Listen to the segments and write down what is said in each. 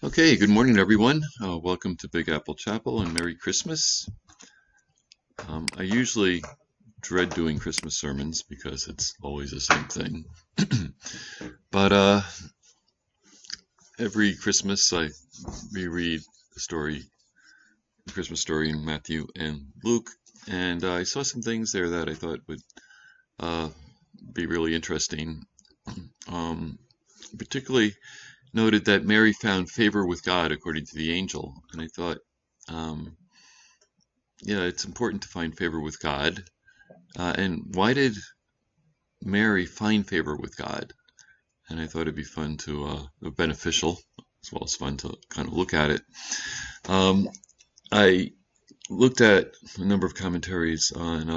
Okay, good morning, everyone. Welcome to Big Apple Chapel and Merry Christmas. I usually dread doing Christmas sermons because it's always the same thing. But every Christmas I reread the Christmas story in Matthew and Luke, and I saw some things there that I thought would uh, be really interesting. Um, Particularly noted that Mary found favor with God according to the angel, and I thought, um, yeah, it's important to find favor with God. And why did Mary find favor with God? And I thought it'd be fun to beneficial as well as fun to kind of look at it. Um, I looked at a number of commentaries on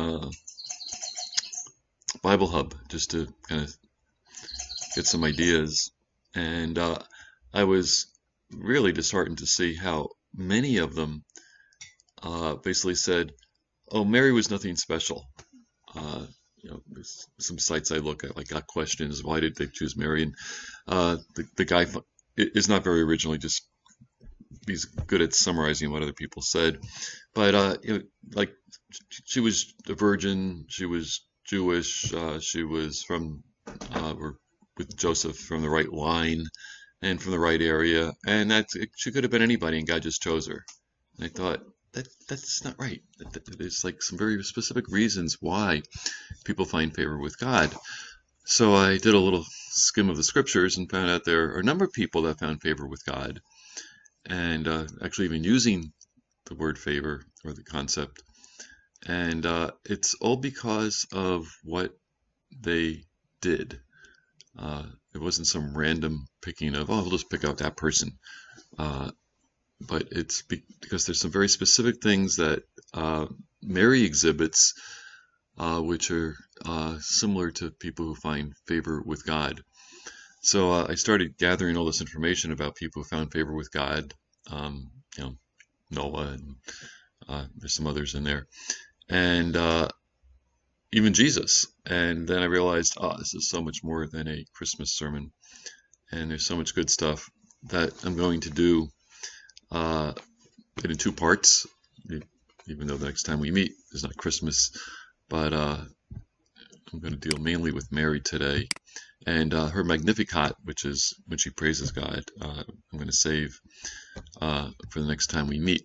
Bible Hub just to kind of get some ideas, and I was really disheartened to see how many of them basically said, "Oh, Mary was nothing special." Uh, there's some sites I look at, like Got Questions, why did they choose Mary? And the guy is not very original. He's good at summarizing what other people said. But like she was a virgin, she was Jewish, she was from or with Joseph from the right line and from the right area, and she could have been anybody, and God just chose her. And I thought that's not right. There's like some very specific reasons why people find favor with God. So I did a little skim of the scriptures and found out there are a number of people that found favor with God, and actually even using the word favor or the concept. And it's all because of what they did. It wasn't some random picking of, oh, we'll just pick out that person. Uh, but it's because there's some very specific things that Mary exhibits, which are similar to people who find favor with God. So I started gathering all this information about people who found favor with God. Um, you know, Noah, and there's some others in there, and even Jesus. And then I realized, oh, this is so much more than a Christmas sermon, and there's so much good stuff that I'm going to do uh, it in two parts. Even though the next time we meet is not Christmas, but I'm going to deal mainly with Mary today and her Magnificat, which is when she praises God. I'm going to save for the next time we meet.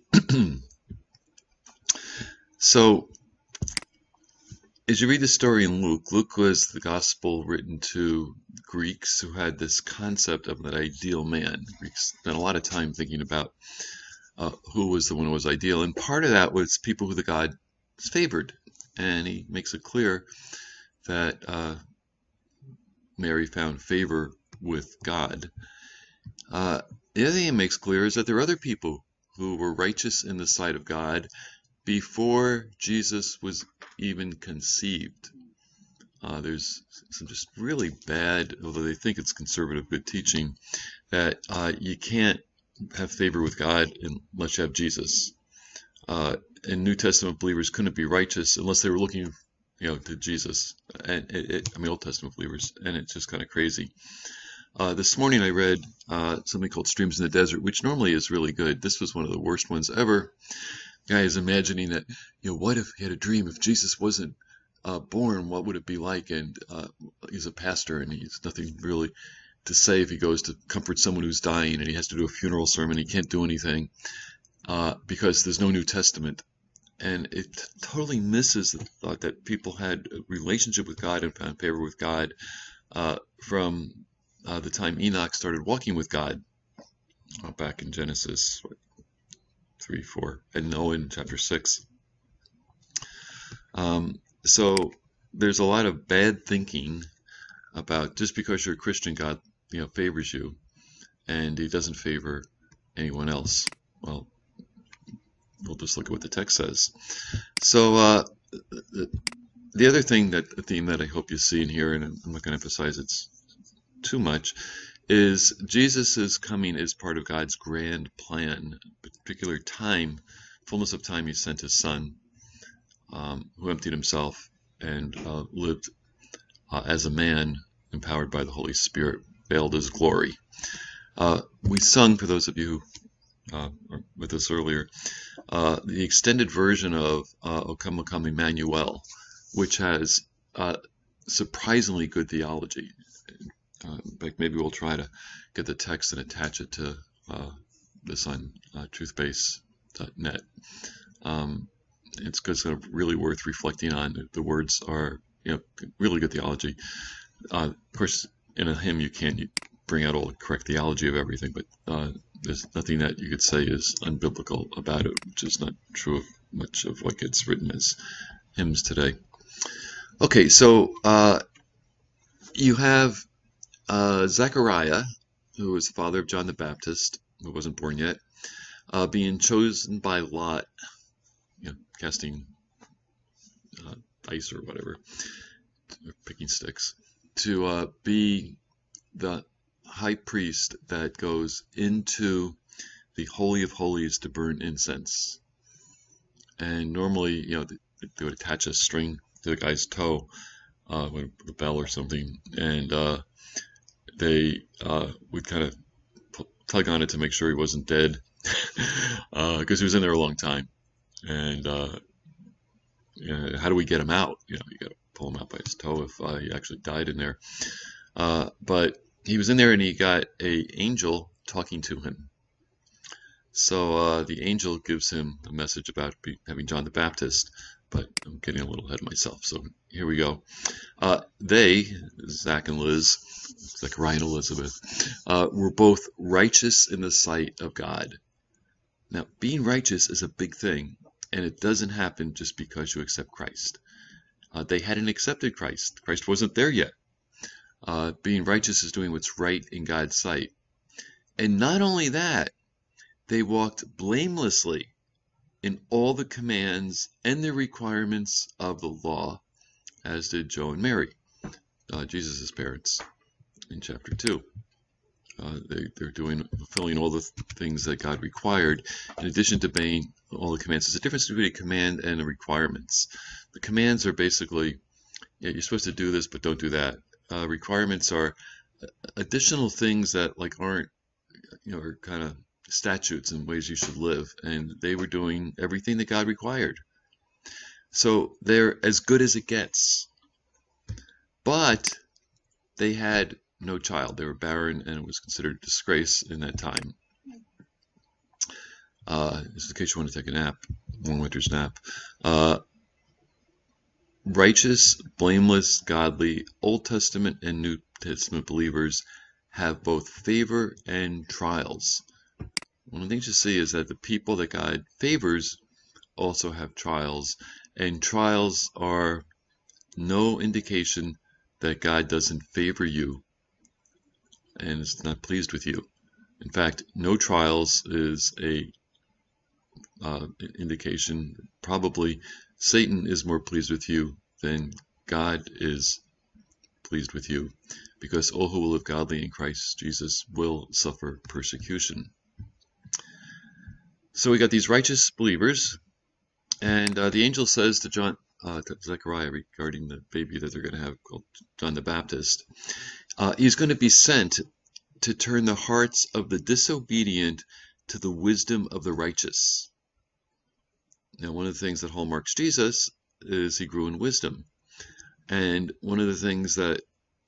So, as you read the story in Luke, Luke was the gospel written to Greeks who had this concept of that ideal man. Greeks spent a lot of time thinking about who was the one who was ideal, and part of that was people who the God favored. And he makes it clear that Mary found favor with God. The other thing it makes clear is that there are other people who were righteous in the sight of God before Jesus was even conceived. There's some just really bad, although they think it's conservative good teaching, that you can't have favor with God unless you have Jesus. And New Testament believers couldn't be righteous unless they were looking, to Jesus. And Old Testament believers, and it's just kind of crazy. This morning I read something called Streams in the Desert, which normally is really good. This was one of the worst ones ever. Guy is imagining that, what if he had a dream if Jesus wasn't born, what would it be like? And he's a pastor, and he's nothing really to say if he goes to comfort someone who's dying, and he has to do a funeral sermon. He can't do anything because there's no New Testament. And it totally misses the thought that people had a relationship with God and found favor with God from the time Enoch started walking with God back in Genesis 3, 4, and Noah in chapter 6. So there's a lot of bad thinking about just because you're a Christian, God favors you, and he doesn't favor anyone else. Well, we'll just look at what the text says. So the other thing, a theme that I hope you see in here, and I'm not going to emphasize it too much, is Jesus' coming is part of God's grand plan. Particular time, fullness of time, he sent his son, who emptied himself and lived as a man, empowered by the Holy Spirit, veiled his glory. We sung, for those of you who were with us earlier, the extended version of O Come, O Come, Emmanuel, which has surprisingly good theology. In fact, maybe we'll try to get the text and attach it to this on truthbase.net. It's sort of really worth reflecting on. The words are, really good theology. Of course, in a hymn you can't bring out all the correct theology of everything, but there's nothing that you could say is unbiblical about it, which is not true of much of what gets written as hymns today. Okay, so you have Zechariah, who was the father of John the Baptist, who wasn't born yet, being chosen by Lot, casting dice or whatever, or picking sticks, to be the high priest that goes into the Holy of Holies to burn incense. And normally, they would attach a string to the guy's toe with a bell or something, and they would kind of tug on it to make sure he wasn't dead, because he was in there a long time. And how do we get him out? You got to pull him out by his toe if he actually died in there. But he was in there, and he got an angel talking to him. So the angel gives him a message about having John the Baptist, but I'm getting a little ahead of myself. So here we go. They, Zach and Liz, Zechariah and Elizabeth, were both righteous in the sight of God. Now, being righteous is a big thing, and it doesn't happen just because you accept Christ. They hadn't accepted Christ. Christ wasn't there yet. Being righteous is doing what's right in God's sight. And not only that, they walked blamelessly in all the commands and the requirements of the law, as did Joe and Mary, Jesus' parents, in chapter 2. They're fulfilling all the things that God required, in addition to obeying all the commands. There's a difference between a command and the requirements. The commands are basically, you're supposed to do this, but don't do that. Requirements are additional things that aren't, are kind of statutes and ways you should live, and they were doing everything that God required. So they're as good as it gets. But they had no child. They were barren, and it was considered a disgrace in that time. Just in case you want to take a nap, one winter's nap. Righteous, blameless, godly, Old Testament and New Testament believers have both favor and trials. One of the things you see is that the people that God favors also have trials, and trials are no indication that God doesn't favor you and is not pleased with you. In fact, no trials is a indication probably Satan is more pleased with you than God is pleased with you, because all who will live godly in Christ Jesus will suffer persecution. So we got these righteous believers, and the angel says to to Zechariah regarding the baby that they're going to have called John the Baptist, he's going to be sent to turn the hearts of the disobedient to the wisdom of the righteous. Now, one of the things that hallmarks Jesus is he grew in wisdom. And one of the things that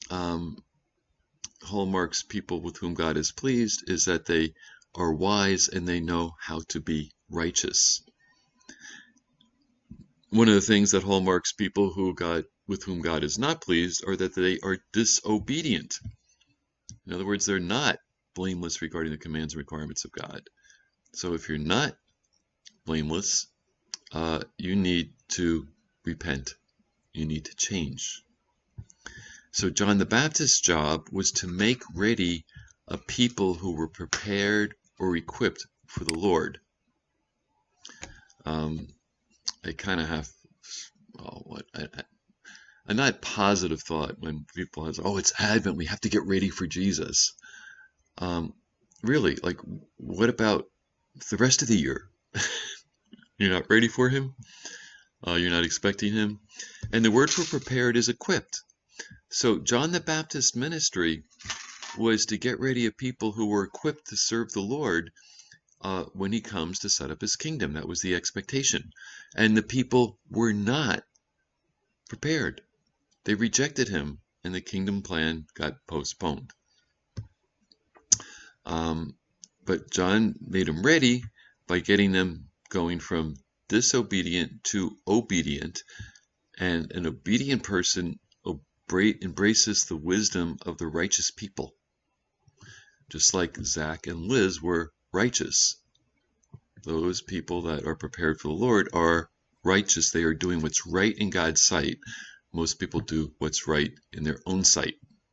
hallmarks people with whom God is pleased is that they are wise and they know how to be righteous. One of the things that hallmarks people with whom God is not pleased are that they are disobedient. In other words, they're not blameless regarding the commands and requirements of God. So if you're not blameless, you need to repent. You need to change. So John the Baptist's job was to make ready a people who were prepared or equipped for the Lord. I kind of have a not positive thought when people have, it's Advent, we have to get ready for Jesus. Really, what about the rest of the year? You're not ready for him? You're not expecting him? And the word for prepared is equipped. So John the Baptist's ministry was to get ready a people who were equipped to serve the Lord when he comes to set up his kingdom. That was the expectation. And the people were not prepared. They rejected him, and the kingdom plan got postponed. But John made them ready by getting them going from disobedient to obedient. And an obedient person embraces the wisdom of the righteous people, just like Zach and Liz were righteous. Those people that are prepared for the Lord are righteous. They are doing what's right in God's sight. Most people do what's right in their own sight.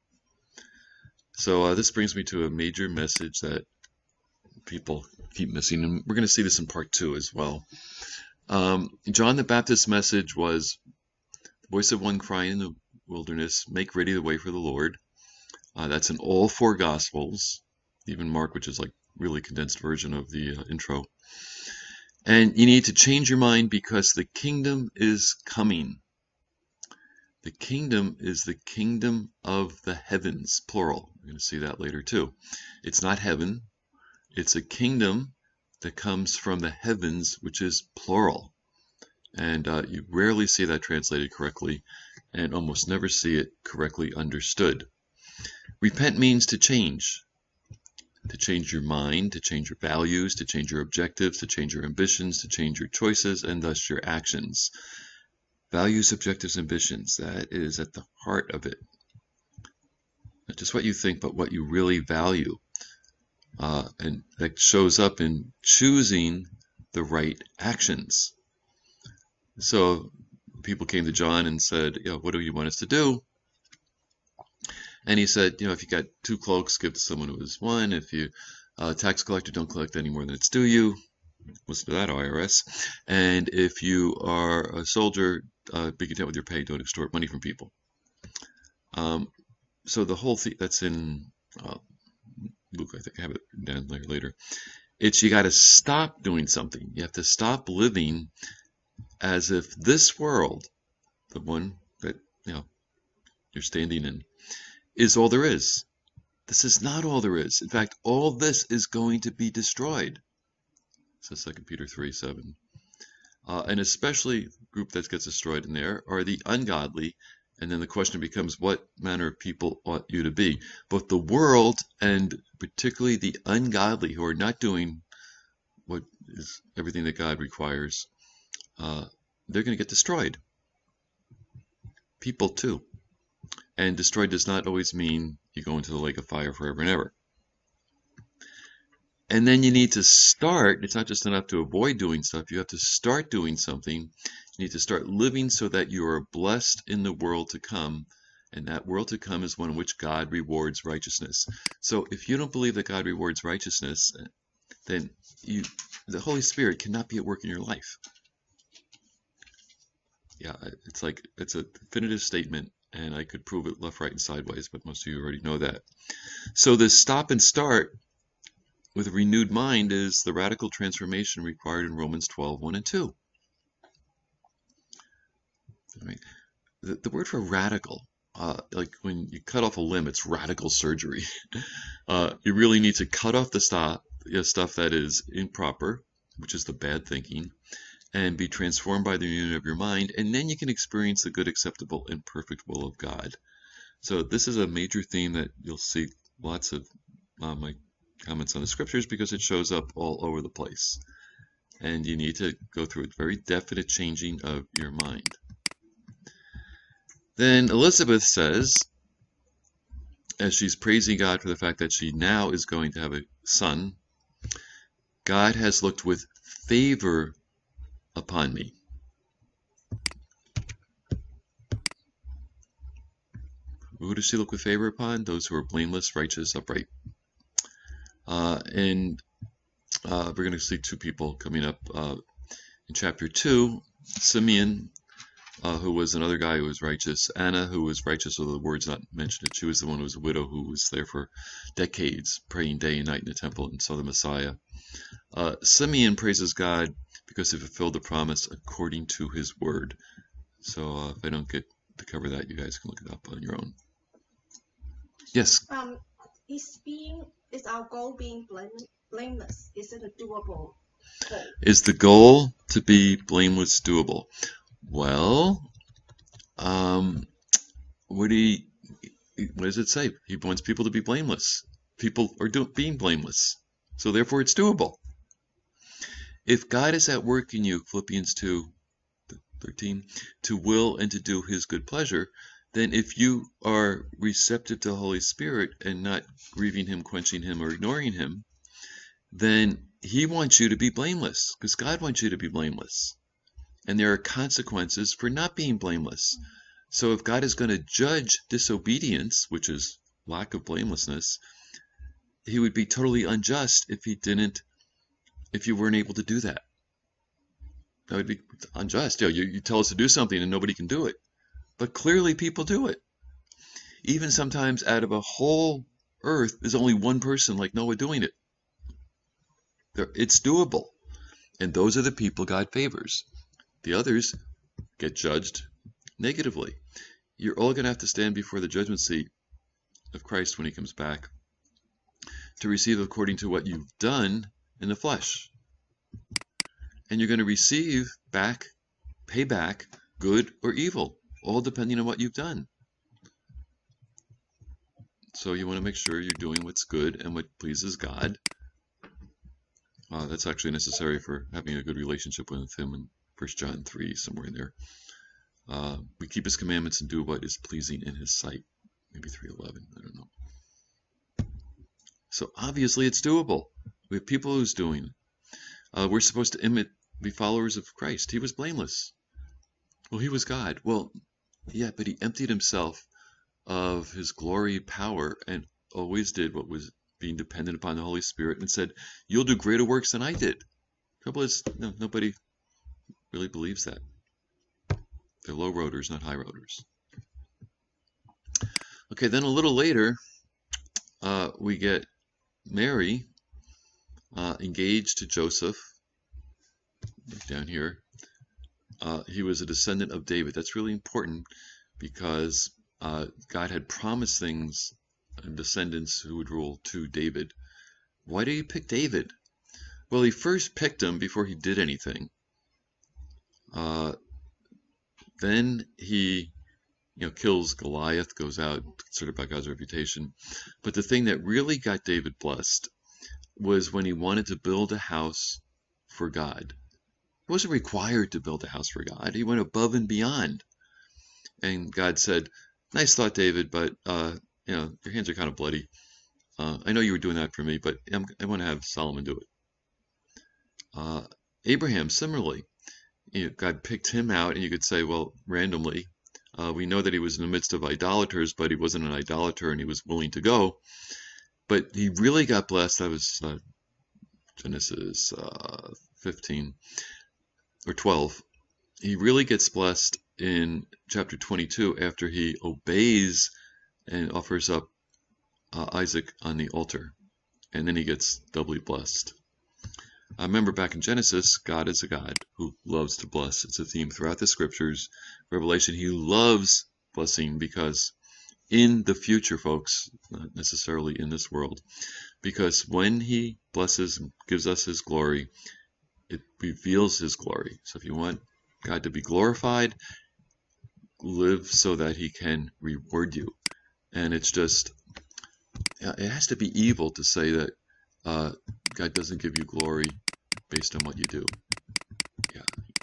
So this brings me to a major message that people keep missing, and we're going to see this in part 2 as well. John the Baptist's message was the voice of one crying in the wilderness, make ready the way for the Lord. That's in all 4 Gospels, even Mark, which is like really condensed version of the intro. And you need to change your mind because the kingdom is coming. The kingdom is the kingdom of the heavens, plural. We're going to see that later too. It's not heaven. It's a kingdom that comes from the heavens, which is plural. And you rarely see that translated correctly and almost never see it correctly understood. Repent means to change your mind, to change your values, to change your objectives, to change your ambitions, to change your choices, and thus your actions. Values, objectives, ambitions, that is at the heart of it. Not just what you think, but what you really value. And that shows up in choosing the right actions. So people came to John and said, what do you want us to do? And he said, if you got 2 cloaks, give to someone who has 1. If you tax collector, don't collect any more than it's due you. Listen to that, IRS. And if you are a soldier, be content with your pay. Don't extort money from people. So the whole thing, that's in Luke, I think I have it down there later. It's you got to stop doing something. You have to stop living as if this world, the one that you're standing in, is all there is. This is not all there is. In fact, all this is going to be destroyed. So 2 Peter 3:7. And especially the group that gets destroyed in there are the ungodly. And then the question becomes, what manner of people ought you to be? Both the world and particularly the ungodly who are not doing what is everything that God requires, they're going to get destroyed. People too. And destroyed does not always mean you go into the lake of fire forever and ever. And then you need to start. It's not just enough to avoid doing stuff. You have to start doing something. You need to start living so that you are blessed in the world to come. And that world to come is one in which God rewards righteousness. So if you don't believe that God rewards righteousness, then the Holy Spirit cannot be at work in your life. Yeah, it's a definitive statement, and I could prove it left, right, and sideways, but most of you already know that. So this stop and start with a renewed mind is the radical transformation required in Romans 12:1 and 2. All right. The word for radical, like when you cut off a limb, it's radical surgery. You really need to cut off the stuff that is improper, which is the bad thinking, and be transformed by the union of your mind, and then you can experience the good, acceptable, and perfect will of God. So this is a major theme that you'll see lots of my comments on the scriptures because it shows up all over the place. And you need to go through a very definite changing of your mind. Then Elizabeth says, as she's praising God for the fact that she now is going to have a son, God has looked with favor upon me. Who does she look with favor upon? Those who are blameless, righteous, upright. And we're going to see 2 people coming up in chapter 2. Simeon, who was another guy who was righteous. Anna, who was righteous, although the word's not mentioned. She was the one who was a widow who was there for decades, praying day and night in the temple and saw the Messiah. Simeon praises God because he fulfilled the promise according to his word. So if I don't get to cover that, you guys can look it up on your own. Yes? Is our goal being blameless? Is it a doable goal? Is the goal to be blameless doable? Well, what does it say? He wants people to be blameless. People are being blameless. So therefore it's doable. If God is at work in you, Philippians 2:13, to will and to do his good pleasure, then if you are receptive to the Holy Spirit and not grieving him, quenching him, or ignoring him, then he wants you to be blameless, because God wants you to be blameless. And there are consequences for not being blameless. So if God is going to judge disobedience, which is lack of blamelessness, he would be totally unjust if you weren't able to do that. That would be unjust. You tell us to do something and nobody can do it. But clearly people do it. Even sometimes out of a whole earth, there's only one person like Noah doing it. It's doable. And those are the people God favors. The others get judged negatively. You're all going to have to stand before the judgment seat of Christ when he comes back to receive according to what you've done in the flesh. And you're going to receive back, pay back, good or evil, all depending on what you've done. So you want to make sure you're doing what's good and what pleases God. That's actually necessary for having a good relationship with him in 1 John 3, somewhere in there. We keep his commandments and do what is pleasing in his sight. Maybe 3:11, I don't know. So obviously it's doable. We have people who's doing it. We're supposed to be followers of Christ. He was blameless. Well, he was God. Well, yeah, but he emptied himself of his glory, power, and always did what was being dependent upon the Holy Spirit, and said, "You'll do greater works than I did." Trouble is, nobody really believes that. They're low roaders, not high roaders. Okay, then a little later, we get Mary engaged to Joseph. Down here, he was a descendant of David. That's really important because God had promised things and descendants who would rule to David. Why did he pick David? Well, he first picked him before he did anything. Then he kills Goliath, goes out, considered by God's reputation. But the thing that really got David blessed was when he wanted to build a house for God. He wasn't required to build a house for God. He went above and beyond. And God said, "Nice thought, David, but your hands are kind of bloody. I know you were doing that for me, but I want to have Solomon do it." Abraham, similarly, God picked him out, and you could say, well, randomly. We know that he was in the midst of idolaters, but he wasn't an idolater, and he was willing to go. But he really got blessed. That was Genesis 15 or 12. He really gets blessed in chapter 22 after he obeys and offers up Isaac on the altar. And then he gets doubly blessed. I remember back in Genesis, God is a God who loves to bless. It's a theme throughout the scriptures. Revelation, he loves blessing because in the future, folks, not necessarily in this world, because when he blesses and gives us his glory, it reveals his glory. So if you want God to be glorified, live so that he can reward you. And it's just, it has to be evil to say that God doesn't give you glory based on what you do. Yeah,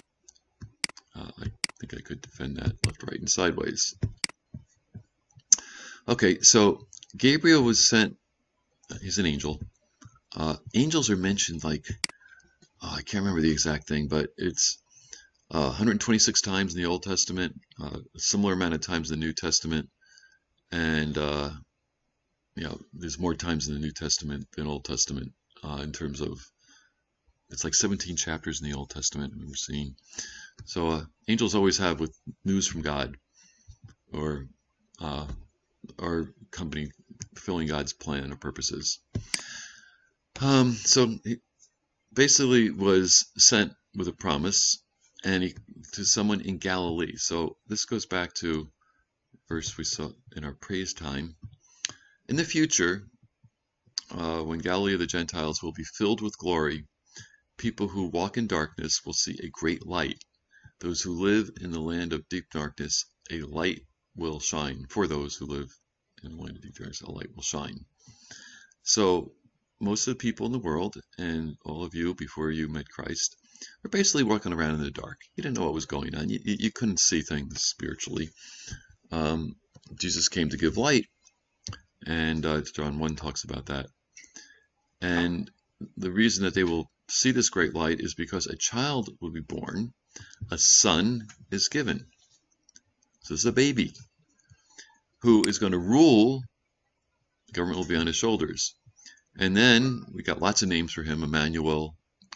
I think I could defend that left, right, and sideways. Okay, so Gabriel was sent. He's an angel. Angels are mentioned like, I can't remember the exact thing, but it's 126 times in the Old Testament, a similar amount of times in the New Testament, and there's more times in the New Testament than Old Testament in terms of, it's like 17 chapters in the Old Testament we're seeing. So angels always have with news from God, or our company fulfilling God's plan or purposes. So he basically was sent with a promise, and to someone in Galilee. So this goes back to verse we saw in our praise time. In the future, when Galilee of the Gentiles will be filled with glory, people who walk in darkness will see a great light. Those who live in the land of deep darkness, a light will shine. For those who live in the land of deep darkness, a light will shine. So most of the people in the world, and all of you before you met Christ, were basically walking around in the dark. You didn't know what was going on. You couldn't see things spiritually. Jesus came to give light, and John 1 talks about that. And the reason that they will see this great light is because a child will be born, a son is given. So this is a baby who is going to rule. The government will be on his shoulders. And then we got lots of names for him: Emmanuel,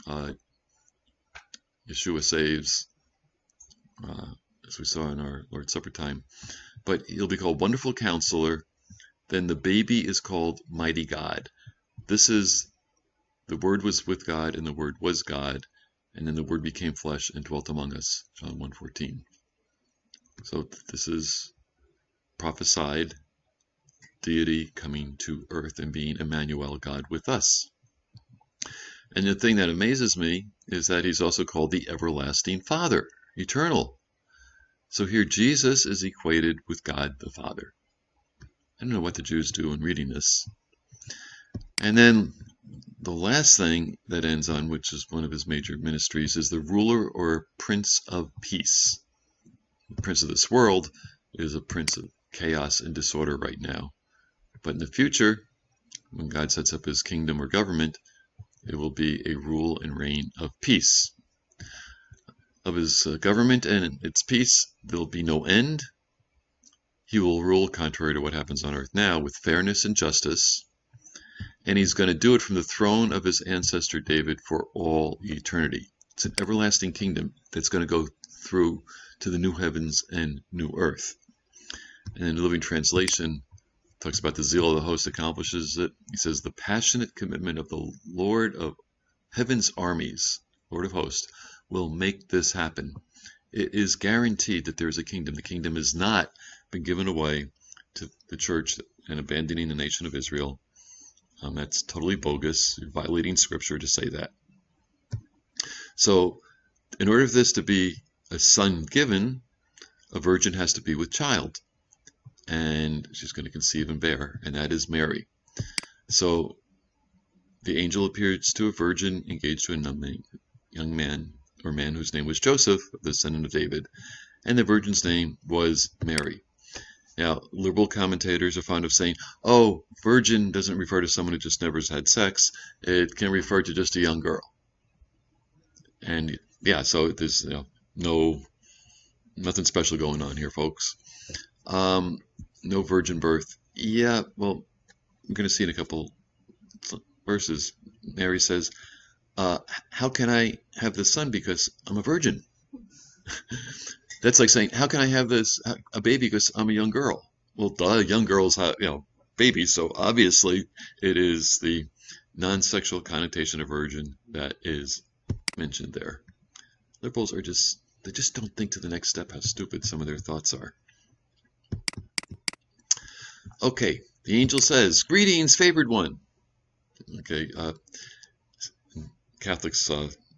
Yeshua saves, as we saw in our Lord's Supper time. But he'll be called Wonderful Counselor. Then the baby is called Mighty God. This is, the Word was with God, and the Word was God, and then the Word became flesh and dwelt among us, John 1:14. So this is prophesied deity coming to earth and being Emmanuel, God with us. And the thing that amazes me is that he's also called the Everlasting Father, eternal. So here Jesus is equated with God the Father. I don't know what the Jews do in reading this. And then the last thing that ends on, which is one of his major ministries, is the ruler or prince of peace. The prince of this world is a prince of chaos and disorder right now. But in the future, when God sets up his kingdom or government, it will be a rule and reign of peace. Of his government and its peace, there will be no end. He will rule, contrary to what happens on earth now, with fairness and justice. And he's going to do it from the throne of his ancestor David for all eternity. It's an everlasting kingdom that's going to go through to the new heavens and new earth. And in the Living Translation, talks about the zeal of the host accomplishes it. He says, the passionate commitment of the Lord of heaven's armies, Lord of hosts, will make this happen. It is guaranteed that there is a kingdom. The kingdom has not been given away to the church and abandoning the nation of Israel. That's totally bogus. You're violating scripture to say that. So in order for this to be a son given, a virgin has to be with child. And she's going to conceive and bear, and that is Mary. So the angel appears to a virgin engaged to a young man, or man whose name was Joseph, the descendant of David, and the virgin's name was Mary. Now, liberal commentators are fond of saying, oh, virgin doesn't refer to someone who just never has had sex. It can refer to just a young girl. And yeah, so there's nothing special going on here, folks. No virgin birth. Yeah, well, I'm going to see in a couple verses. Mary says, how can I have this son because I'm a virgin? That's like saying, how can I have a baby because I'm a young girl? Well, duh, young girls have, babies, so obviously it is the non-sexual connotation of virgin that is mentioned there. Liberals are they just don't think to the next step how stupid some of their thoughts are. Okay, the angel says, greetings, favored one. Okay, Catholics,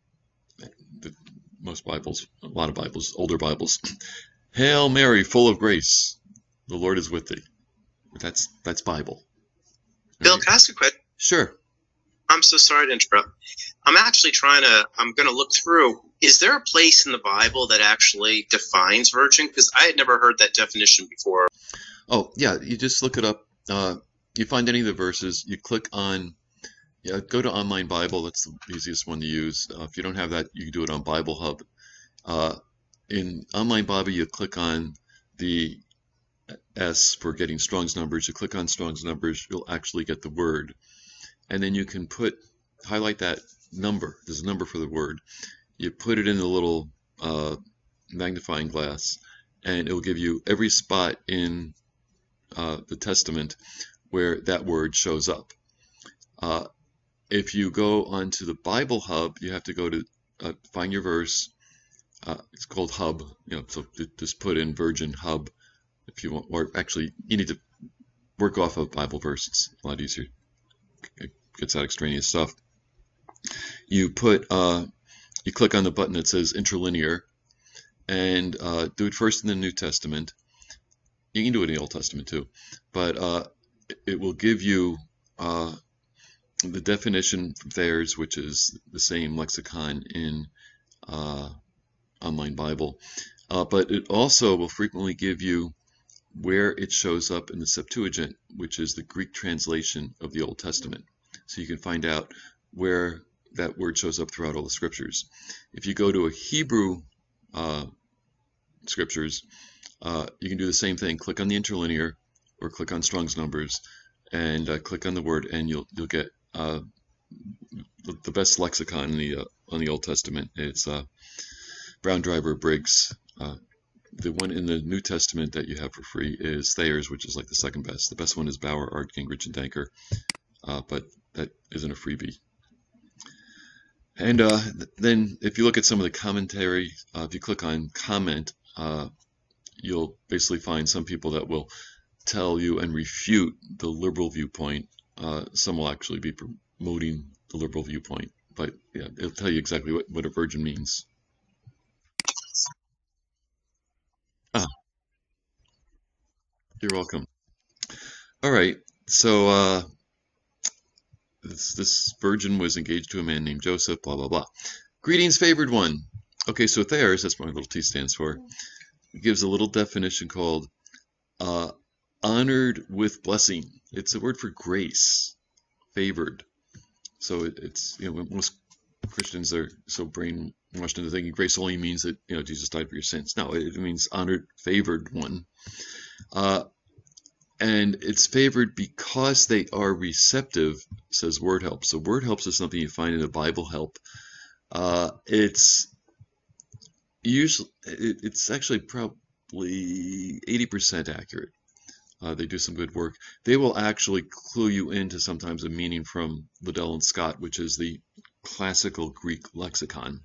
most Bibles, a lot of Bibles, older Bibles. Hail Mary, full of grace, the Lord is with thee. That's Bible. Bill, can I ask a question? Sure. I'm so sorry to interrupt. I'm going to look through. Is there a place in the Bible that actually defines virgin? Because I had never heard that definition before. Oh, yeah, you just look it up. You find any of the verses, you click on, go to Online Bible. That's the easiest one to use. If you don't have that, you can do it on Bible Hub. In Online Bible, you click on the S for getting Strong's numbers. You click on Strong's numbers, you'll actually get the word. And then you can highlight that number. There's a number for the word. You put it in the little magnifying glass, and it will give you every spot in the Testament where that word shows up. If you go onto the Bible Hub, you have to go to find your verse. It's called Hub. So just put in Virgin Hub if you want. Or actually, you need to work off a Bible verse. It's a lot easier. it gets out extraneous stuff. You put you click on the button that says interlinear, and do it first in the New Testament. You can do it in the Old Testament too, but it will give you the definition from Thayer's, which is the same lexicon in Online Bible, but it also will frequently give you where it shows up in the Septuagint, which is the Greek translation of the Old Testament. So you can find out where that word shows up throughout all the scriptures. If you go to a Hebrew scriptures, you can do the same thing. Click on the interlinear, or click on Strong's numbers, and click on the word, and you'll get the best lexicon in on the Old Testament. It's Brown Driver Briggs. The one in the New Testament that you have for free is Thayer's, which is like the second best. The best one is Bauer, Art, Gingrich, and Danker, but that isn't a freebie. And then if you look at some of the commentary, if you click on comment, you'll basically find some people that will tell you and refute the liberal viewpoint. Some will actually be promoting the liberal viewpoint, but yeah, it'll tell you exactly what a virgin means. Ah, you're welcome. All right, so this virgin was engaged to a man named Joseph, blah, blah, blah. Greetings, favored one. Okay, so Thayer's, that's what my little T stands for, it gives a little definition called honored with blessing. It's a word for grace, favored. So it's, most Christians are so brainwashed into thinking grace only means that, Jesus died for your sins. No, it means honored, favored one. And it's favored because they are receptive, says Word Help. So Word Helps is something you find in the Bible Help. It's actually probably 80% accurate. They do some good work. They will actually clue you into sometimes a meaning from Liddell and Scott, which is the classical Greek lexicon.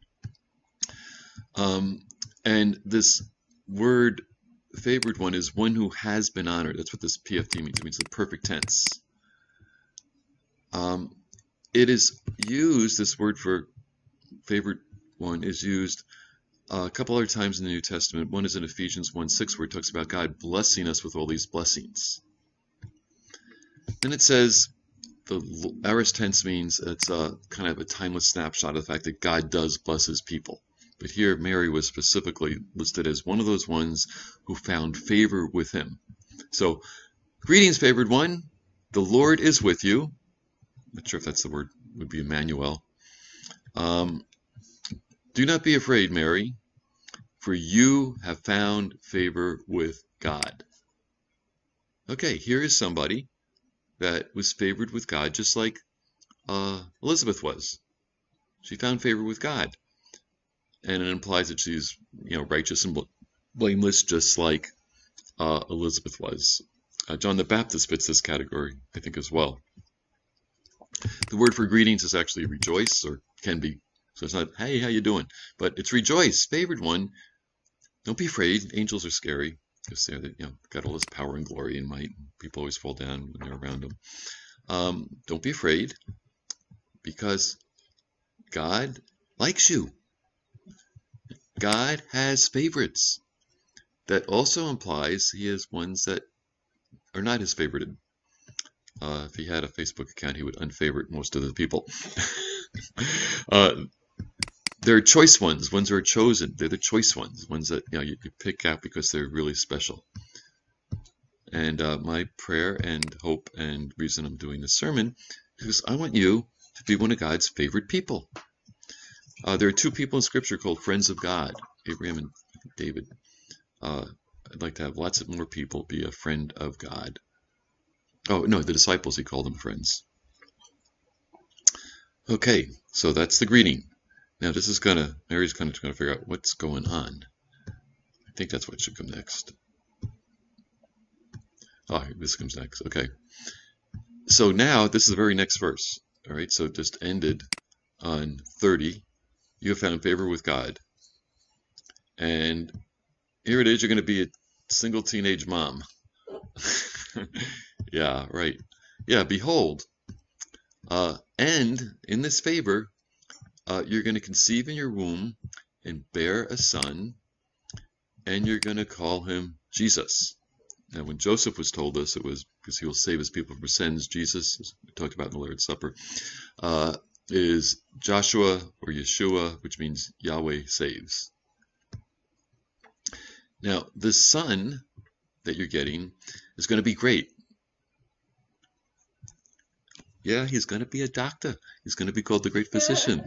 And this word favored one is one who has been honored. That's what this PFT means. It means the perfect tense. It is used, this word for favored one is used a couple other times in the New Testament. One is in Ephesians 1:6, where it talks about God blessing us with all these blessings. Then it says the aorist tense means it's kind of a timeless snapshot of the fact that God does bless his people. But here Mary was specifically listed as one of those ones who found favor with him. So, greetings, favored one. The Lord is with you. I'm not sure if that's the word, would be Emmanuel. Do not be afraid, Mary, for you have found favor with God. Okay, here is somebody that was favored with God, just like Elizabeth was. She found favor with God. And it implies that she's, righteous and blameless, just like Elizabeth was. John the Baptist fits this category, I think, as well. The word for greetings is actually rejoice, or can be. So it's not, hey, how you doing? But it's rejoice, favored one. Don't be afraid. Angels are scary because they're, got all this power and glory and might. People always fall down when they're around them. Don't be afraid, because God likes you. God has favorites. That also implies he has ones that are not his favorited. If he had a Facebook account, he would unfavorite most of the people. There are choice ones that are chosen. They're the choice ones that you pick out because they're really special. And my prayer and hope and reason I'm doing this sermon is because I want you to be one of God's favorite people. There are two people in Scripture called friends of God, Abraham and David. I'd like to have lots of more people be a friend of God. Oh, no, the disciples, he called them friends. Okay, so that's the greeting. Now this is Mary's kind of going to figure out what's going on. I think that's what should come next. Oh, this comes next. Okay. So now this is the very next verse. All right, so it just ended on 30. You have found favor with God. And here it is, you're going to be a single teenage mom. Yeah, right. Yeah, behold, And in this favor, you're going to conceive in your womb and bear a son, and you're going to call him Jesus. Now, when Joseph was told this, it was because he will save his people from sins. Jesus, as we talked about in the Lord's Supper, is Joshua or Yeshua, which means Yahweh saves. Now, the son that you're getting is going to be great. Yeah, he's going to be a doctor. He's going to be called the great physician.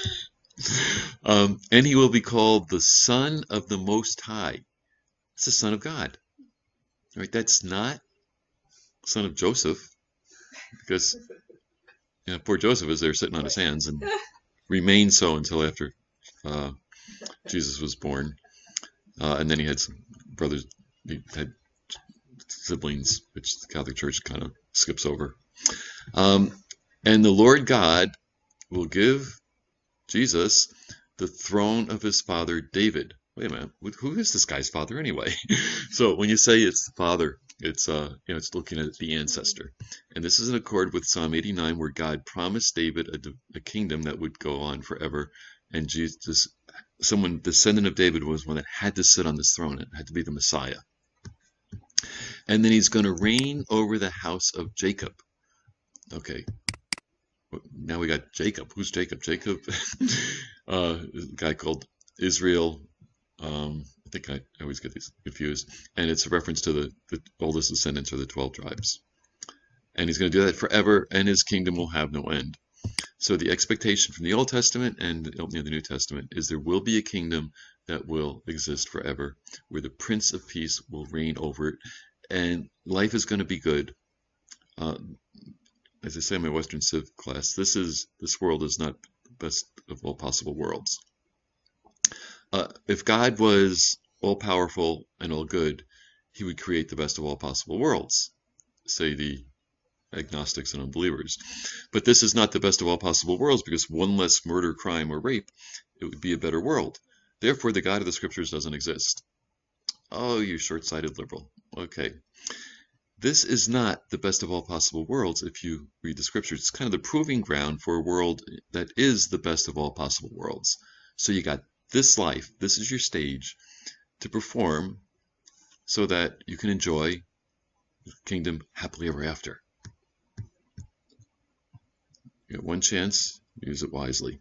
And he will be called the Son of the Most High. It's the Son of God. Right? That's not son of Joseph, because poor Joseph is there sitting on his hands and remained so until after Jesus was born. And then he had some brothers, he had siblings, which the Catholic Church kind of skips over. And the Lord God will give Jesus the throne of his father David. Wait a minute, who is this guy's father anyway? So when you say it's the father, it's it's looking at the ancestor. And this is in accord with Psalm 89, where God promised David a kingdom that would go on forever. And Jesus, someone descendant of David, was one that had to sit on this throne. It had to be the Messiah. And then he's going to reign over the house of Jacob. Okay, now we got Jacob. Who's Jacob? Jacob, a guy called Israel. I think I always get these confused. And it's a reference to the oldest descendants are the 12 tribes. And he's going to do that forever, and his kingdom will have no end. So the expectation from the Old Testament and the New Testament is there will be a kingdom that will exist forever, where the Prince of Peace will reign over it, and life is going to be good. As I say in my Western Civ class, this world is not the best of all possible worlds. If God was all-powerful and all-good, he would create the best of all possible worlds, say the agnostics and unbelievers. But this is not the best of all possible worlds, because one less murder, crime, or rape, it would be a better world. Therefore, the God of the Scriptures doesn't exist. Oh, you short-sighted liberal. Okay. This is not the best of all possible worlds if you read the Scriptures. It's kind of the proving ground for a world that is the best of all possible worlds. So you got this life, this is your stage to perform so that you can enjoy the kingdom happily ever after. You got one chance, use it wisely.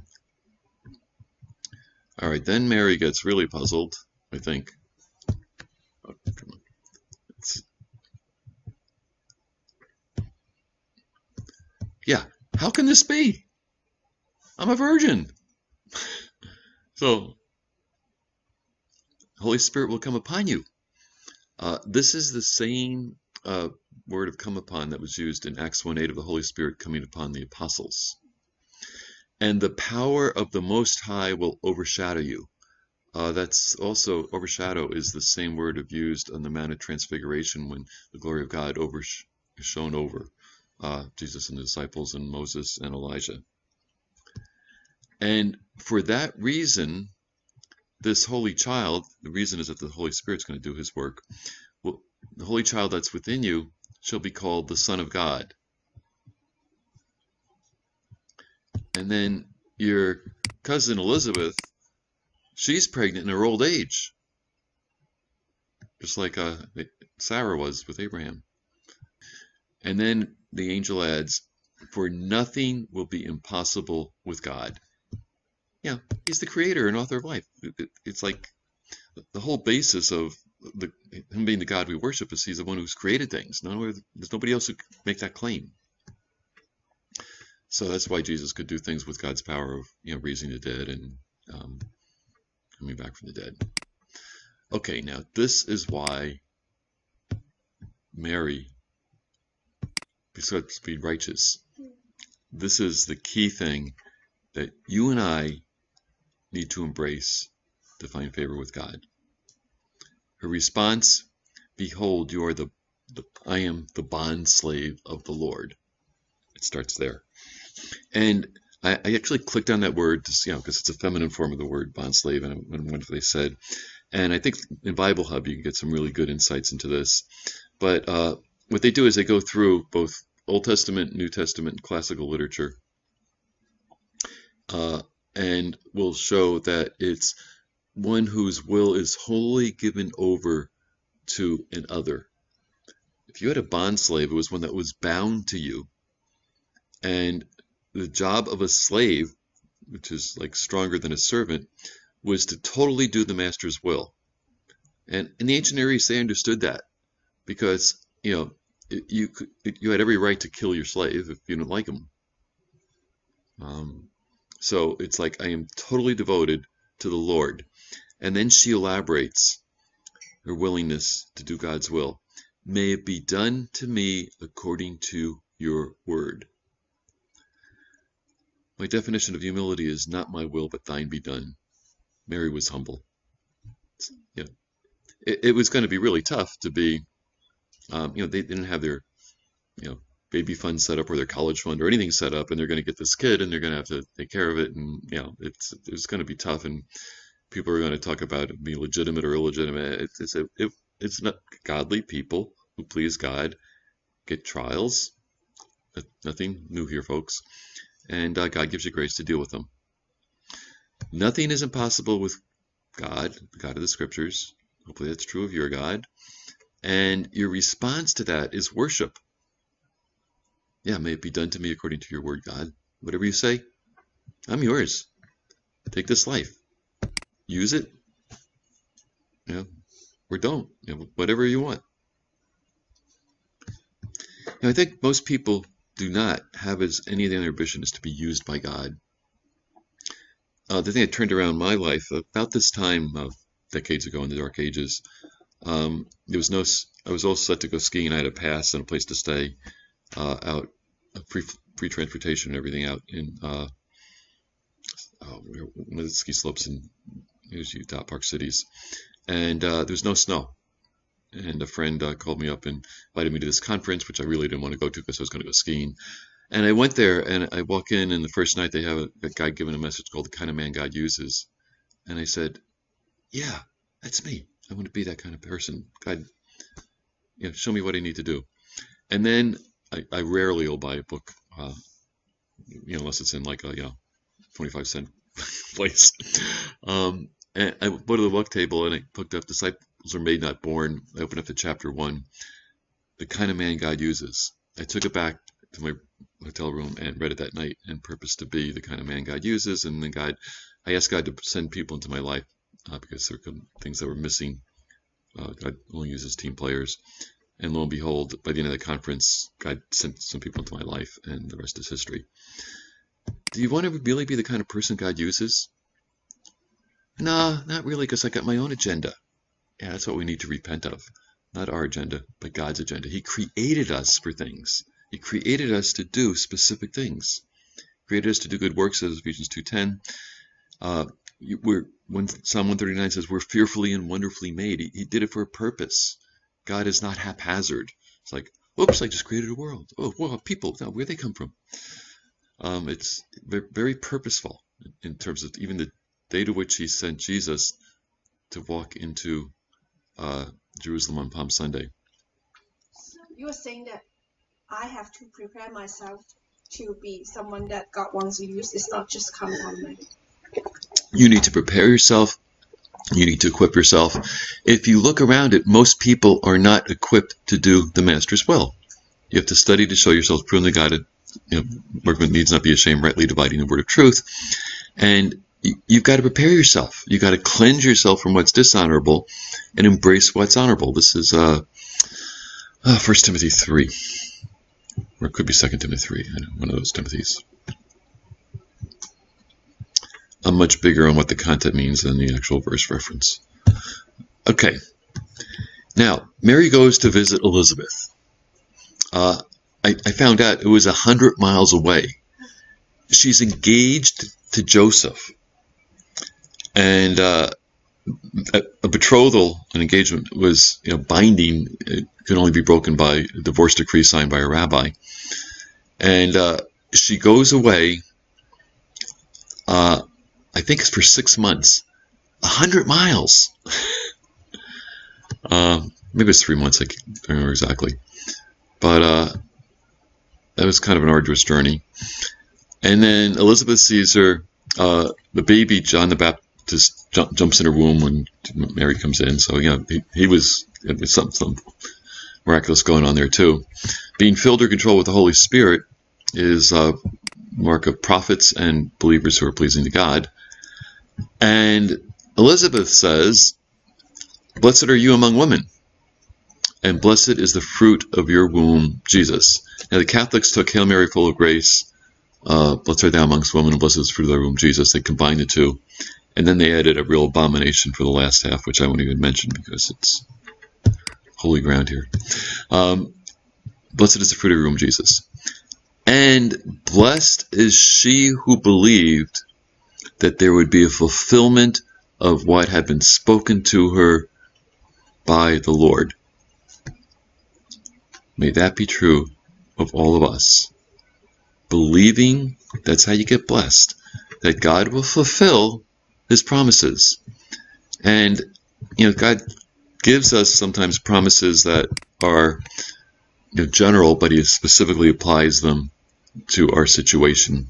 All right, then Mary gets really puzzled, I think. Oh, come on. Yeah, how can this be? I'm a virgin. So, Holy Spirit will come upon you. This is the same word of come upon that was used in Acts 1:8 of the Holy Spirit coming upon the apostles. And the power of the Most High will overshadow you. That's also, overshadow is the same word used on the Mount of Transfiguration when the glory of God shone over Jesus and the disciples and Moses and Elijah. And for that reason, this holy child, the reason is that the Holy Spirit's going to do his work. Well, the holy child that's within you shall be called the Son of God. And then your cousin Elizabeth, she's pregnant in her old age, just like Sarah was with Abraham. And then the angel adds, for nothing will be impossible with God. Yeah, he's the creator and author of life. It's like the whole basis of him being the God we worship is he's the one who's created things. There's nobody else who can make that claim. So that's why Jesus could do things with God's power of raising the dead and coming back from the dead. Okay, now this is why Mary, besides being righteous, this is the key thing that you and I need to embrace to find favor with God. Her response, behold, you are I am the bond slave of the Lord. It starts there. And I actually clicked on that word to see, because it's a feminine form of the word bond slave, and I wonder what they said. And I think in Bible Hub you can get some really good insights into this. But what they do is they go through both Old Testament, New Testament, classical literature, and will show that it's one whose will is wholly given over to an other. If you had a bond slave, it was one that was bound to you. And the job of a slave, which is like stronger than a servant, was to totally do the master's will. And in the ancient Near East, they understood that because, you had every right to kill your slave if you didn't like him. So it's like, I am totally devoted to the Lord. And then she elaborates her willingness to do God's will. May it be done to me according to your word. My definition of humility is not my will, but thine be done. Mary was humble. It was going to be really tough to be, they didn't have their, baby fund set up or their college fund or anything set up, and they're going to get this kid and they're going to have to take care of it. And, it's going to be tough. And people are going to talk about it being legitimate or illegitimate. It's not godly people who please God get trials. Nothing new here, folks. And God gives you grace to deal with them. Nothing is impossible with God, the God of the Scriptures. Hopefully that's true of your God. And your response to that is worship. Yeah, may it be done to me according to your word, God. Whatever you say, I'm yours. Take this life. Use it. Or don't. Whatever you want. I think most people do not have as any of their ambition is to be used by God. The thing that turned around my life about this time, decades ago in the Dark Ages, I was all set to go skiing. I had a pass and a place to stay out, free transportation and everything out in one of the ski slopes in Utah, Park Cities, and there was no snow. And a friend called me up and invited me to this conference, which I really didn't want to go to because I was going to go skiing. And I went there, and I walk in, and the first night they have a guy giving a message called "The Kind of Man God Uses," and I said, "Yeah, that's me. I want to be that kind of person. God, show me what I need to do." And then I rarely will buy a book, unless it's in like a 25-cent place. And I go to the book table and I picked up Disciples Are Made Not Born. I opened up to chapter 1, The Kind of Man God Uses. I took it back to my hotel room and read it that night and purposed to be the kind of man God uses. And then I asked God to send people into my life because there were things that were missing. God only uses team players. And lo and behold, by the end of the conference, God sent some people into my life, and the rest is history. Do you want to really be the kind of person God uses? No, not really, because I got my own agenda. Yeah, that's what we need to repent of. Not our agenda, but God's agenda. He created us for things. He created us to do specific things. He created us to do good works, as Ephesians 2:10. When Psalm 139 says we're fearfully and wonderfully made, he did it for a purpose. God is not haphazard. It's like, whoops, I just created a world. Oh, well, people, now where'd they come from? It's very purposeful in terms of even the day to which he sent Jesus to walk into Jerusalem on Palm Sunday. You are saying that I have to prepare myself to be someone that God wants to use. It's not just come on me. You need to prepare yourself. You need to equip yourself. If you look around it, most people are not equipped to do the Master's will. You have to study to show yourselves proven to God. Workman needs not be ashamed, rightly dividing the word of truth. And you've got to prepare yourself. You've got to cleanse yourself from what's dishonorable and embrace what's honorable. This is 1 Timothy 3. Or it could be 2 Timothy 3. I know, one of those Timothys. I'm much bigger on what the content means than the actual verse reference. Okay. Now, Mary goes to visit Elizabeth. I found out it was 100 miles away. She's engaged to Joseph. And a betrothal, an engagement, was binding. It could only be broken by a divorce decree signed by a rabbi. And she goes away, I think it's for 6 months. 100 miles. Maybe it's 3 months, I can't remember exactly. But that was kind of an arduous journey. And then Elizabeth sees her, the baby John the Baptist jumps in her womb when Mary comes in. So, he was something miraculous going on there too. Being filled or controlled with the Holy Spirit is a mark of prophets and believers who are pleasing to God. And Elizabeth says, "Blessed are you among women, and blessed is the fruit of your womb, Jesus." Now the Catholics took Hail Mary, full of grace, blessed art thou amongst women, and blessed is the fruit of thy womb, Jesus. They combined the two. And then they added a real abomination for the last half, which I won't even mention because it's holy ground here. Blessed is the fruit of your womb, Jesus. And blessed is she who believed that there would be a fulfillment of what had been spoken to her by the Lord. May that be true of all of us. Believing, that's how you get blessed, that God will fulfill his promises. And, God gives us sometimes promises that are general, but he specifically applies them to our situation.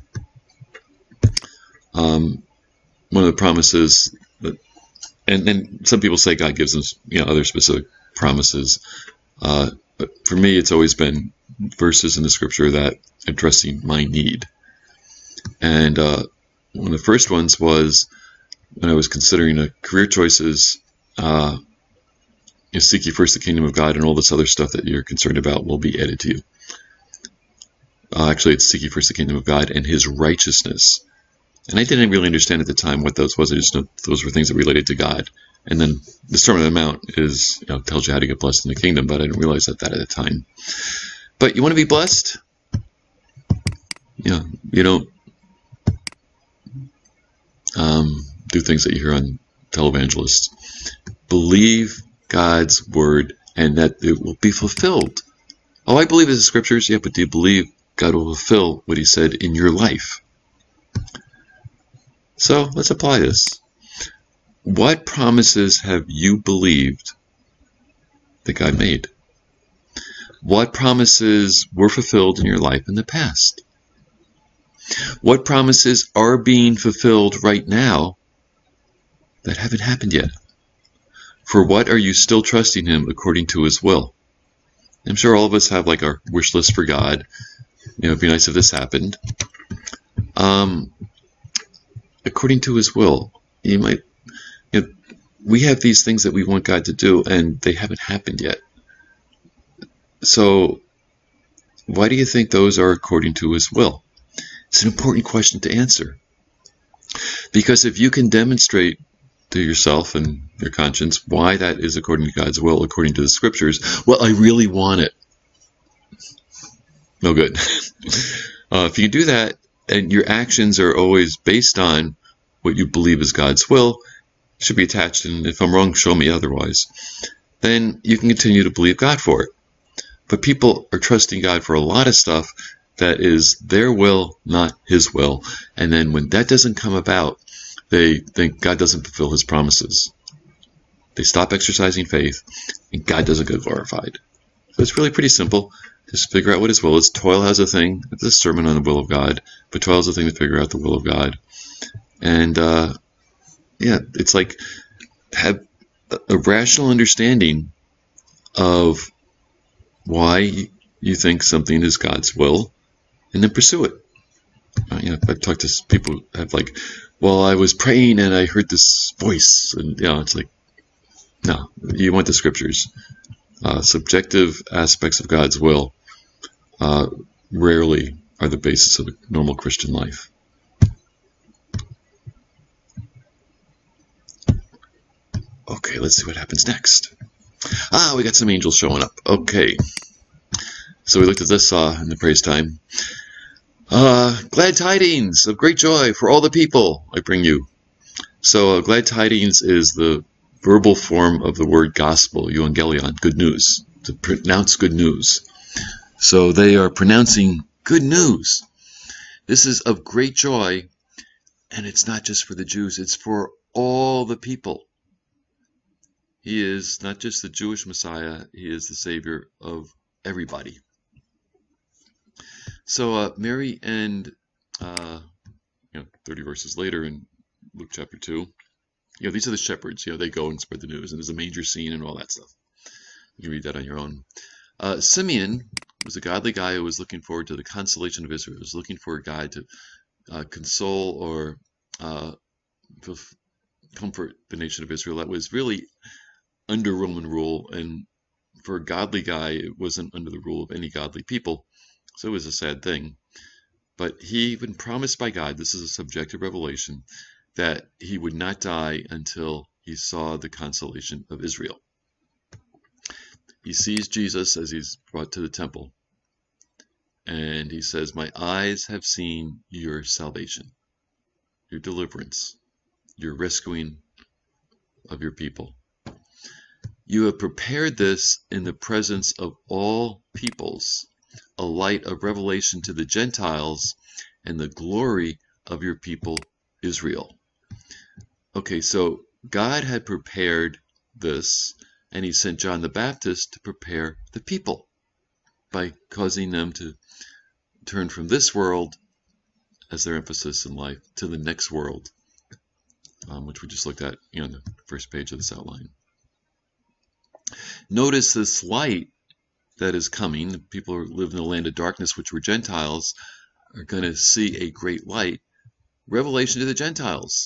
One of the promises, and some people say God gives us, other specific promises. But for me, it's always been verses in the scripture that addressing my need. And one of the first ones was when I was considering career choices. Seek ye first the kingdom of God, and all this other stuff that you're concerned about will be added to you. Actually, it's seek ye first the kingdom of God and his righteousness. And I didn't really understand at the time what those was. I just know those were things that related to God. And then the Sermon on the Mount is, tells you how to get blessed in the kingdom, but I didn't realize that at the time. But you want to be blessed? You don't do things that you hear on televangelists. Believe God's word and that it will be fulfilled. Oh, I believe in the scriptures. Yeah, but do you believe God will fulfill what he said in your life? So let's apply this. What promises have you believed that God made? What promises were fulfilled in your life in the past? What promises are being fulfilled right now that haven't happened yet? For what are you still trusting him according to his will? I'm sure all of us have our wish list for God. It'd be nice if this happened. According to his will, we have these things that we want God to do, and they haven't happened yet. So why do you think those are according to his will? It's an important question to answer. Because if you can demonstrate to yourself and your conscience why that is according to God's will, according to the scriptures, well, I really want it. No good. If you do that, and your actions are always based on what you believe is God's will, should be attached, and if I'm wrong, show me otherwise, then you can continue to believe God for it. But people are trusting God for a lot of stuff that is their will, not his will. And then when that doesn't come about, they think God doesn't fulfill his promises. They stop exercising faith, and God doesn't get glorified. So it's really pretty simple. Just figure out what his will is. Toil has a thing. It's a sermon on the will of God, but toil is a thing to figure out the will of God. And it's like have a rational understanding of why you think something is God's will, and then pursue it. I've talked to people who have well, I was praying and I heard this voice, and it's like, no, you want the scriptures. Subjective aspects of God's will rarely are the basis of a normal Christian life. Okay, let's see what happens next. We got some angels showing up. Okay. So we looked at this in the praise time. Glad tidings of great joy for all the people I bring you. So glad tidings is the verbal form of the word gospel, euangelion, good news, to pronounce good news. So they are pronouncing good news. This is of great joy, and it's not just for the Jews, it's for all the people. He is not just the Jewish Messiah, he is the Savior of everybody. So Mary and 30 verses later in Luke chapter 2, these are the shepherds. They go and spread the news, and there's a manger scene and all that stuff. You can read that on your own. Simeon was a godly guy who was looking forward to the consolation of Israel. He was looking for a guy to console or comfort the nation of Israel that was really under Roman rule, and for a godly guy, it wasn't under the rule of any godly people, so it was a sad thing. But he had been promised by God, this is a subjective revelation, that he would not die until he saw the consolation of Israel. He sees Jesus as he's brought to the temple, and he says, "My eyes have seen your salvation, your deliverance, your rescuing of your people. You have prepared this in the presence of all peoples, a light of revelation to the Gentiles and the glory of your people Israel." Okay, so God had prepared this, and he sent John the Baptist to prepare the people by causing them to turn from this world as their emphasis in life to the next world, which we just looked at on the first page of this outline. Notice this light that is coming. The people who live in the land of darkness, which were Gentiles, are going to see a great light. Revelation to the Gentiles.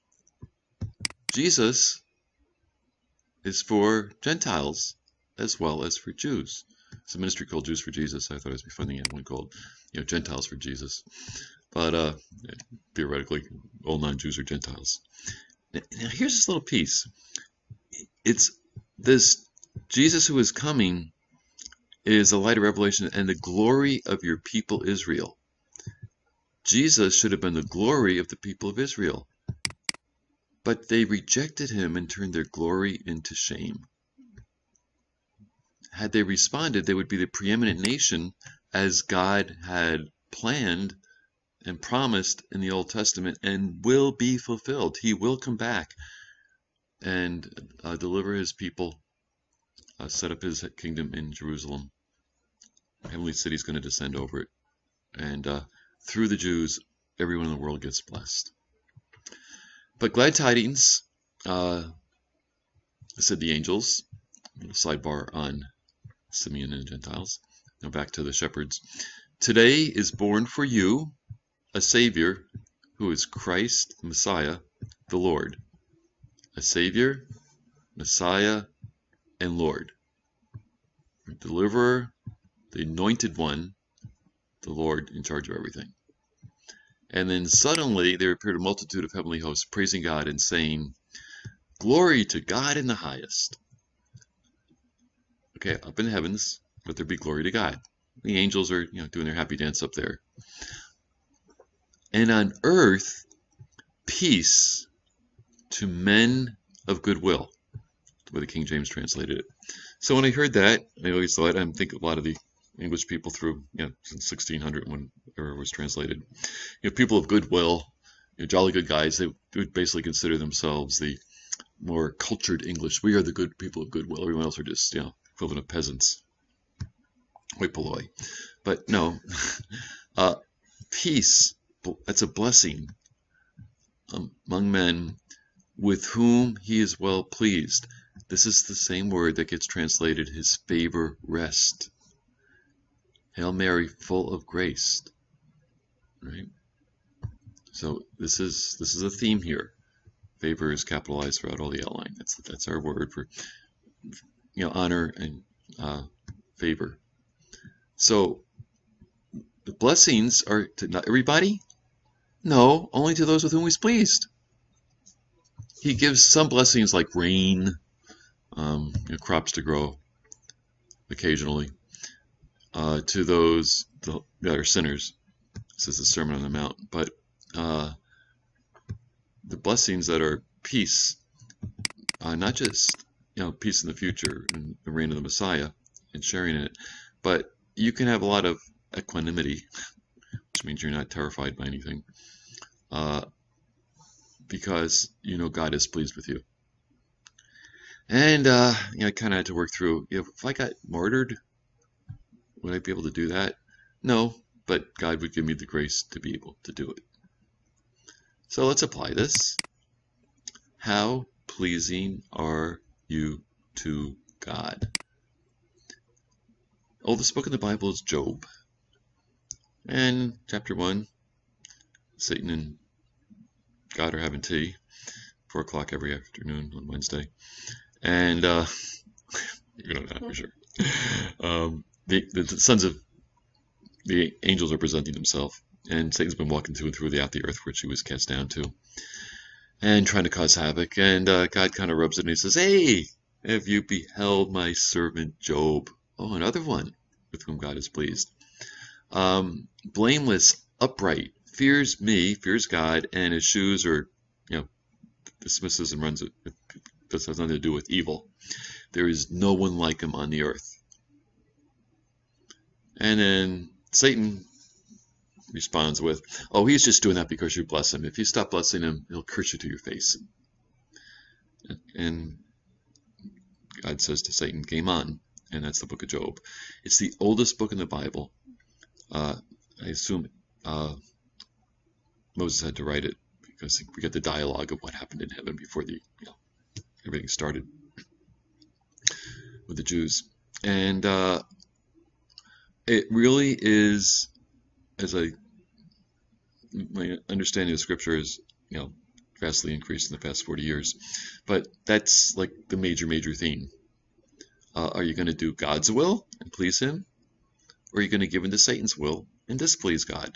Jesus is for Gentiles as well as for Jews. It's a ministry called Jews for Jesus. I thought it would be funny to have one called Gentiles for Jesus. But theoretically, all non-Jews are Gentiles. Now here's this little piece. It's this Jesus who is coming is a light of revelation and the glory of your people Israel. Jesus should have been the glory of the people of Israel. But they rejected him and turned their glory into shame. Had they responded, they would be the preeminent nation as God had planned and promised in the Old Testament, and will be fulfilled. He will come back and deliver his people, set up his kingdom in Jerusalem. Heavenly city is going to descend over it. And through the Jews, everyone in the world gets blessed. But glad tidings, said the angels. Sidebar on Simeon and Gentiles. Now back to the shepherds. Today is born for you a Savior who is Christ, Messiah, the Lord. A Savior, Messiah, and Lord. The Deliverer, the Anointed One, the Lord in charge of everything. And then suddenly there appeared a multitude of heavenly hosts praising God and saying, "Glory to God in the highest." Okay, up in the heavens, let there be glory to God. The angels are, doing their happy dance up there. And on earth, peace to men of goodwill, the way the King James translated it. So when I heard that, I always thought, I think a lot of the English people through, since 1600 when it was translated, people of goodwill, jolly good guys, they would basically consider themselves the more cultured English. We are the good people of goodwill. Everyone else are just, equivalent of peasants. Hoi polloi. But no, peace, that's a blessing among men with whom he is well pleased. This is the same word that gets translated his favor rest. Hail Mary, full of grace. Right? So this is a theme here. Favor is capitalized throughout all the outline. That's our word for honor and favor. So the blessings are to not everybody? No, only to those with whom he's pleased. He gives some blessings like rain, crops to grow occasionally, to those that are sinners. This is the Sermon on the Mount. But the blessings that are peace, not just peace in the future and the reign of the Messiah and sharing in it, but you can have a lot of equanimity, which means you're not terrified by anything, because God is pleased with you. And I kind of had to work through, if I got martyred, would I be able to do that? No, but God would give me the grace to be able to do it. So let's apply this. How pleasing are you to God? Oldest book in the Bible is Job. And chapter 1, Satan and God are having tea, 4 o'clock every afternoon on Wednesday. And you know that for sure. The sons of the angels are presenting themselves, and Satan's been walking to and through the earth, which he was cast down to, and trying to cause havoc. And God kind of rubs it and he says, "Hey, have you beheld my servant Job?" Oh, another one with whom God is pleased. Blameless, upright, fears me, fears God, and his shoes are, dismisses and runs it. This has nothing to do with evil. There is no one like him on the earth. And then Satan responds with, "Oh, he's just doing that because you bless him. If you stop blessing him, he'll curse you to your face." And God says to Satan, "Game on." And that's the book of Job. It's the oldest book in the Bible. I assume Moses had to write it because we get the dialogue of what happened in heaven before everything started with the Jews. And it really is, my understanding of Scripture is, vastly increased in the past 40 years. But that's like the major theme. Are you going to do God's will and please him? Or are you going to give in to Satan's will and displease God?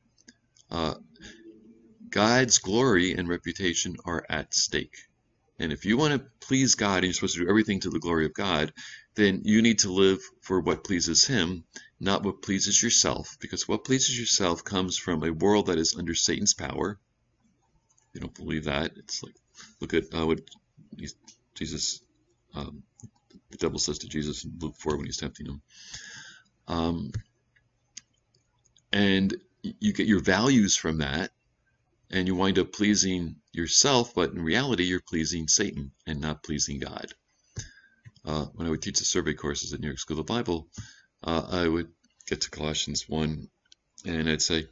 God's glory and reputation are at stake. And if you want to please God and you're supposed to do everything to the glory of God, then you need to live for what pleases him, not what pleases yourself. Because what pleases yourself comes from a world that is under Satan's power. If you don't believe that, it's like, look at what Jesus, the devil says to Jesus in Luke 4 when he's tempting him. And you get your values from that, and you wind up pleasing yourself, but in reality you're pleasing Satan and not pleasing God. When I would teach the survey courses at New York School of the Bible, I would get to Colossians 1 and I'd say,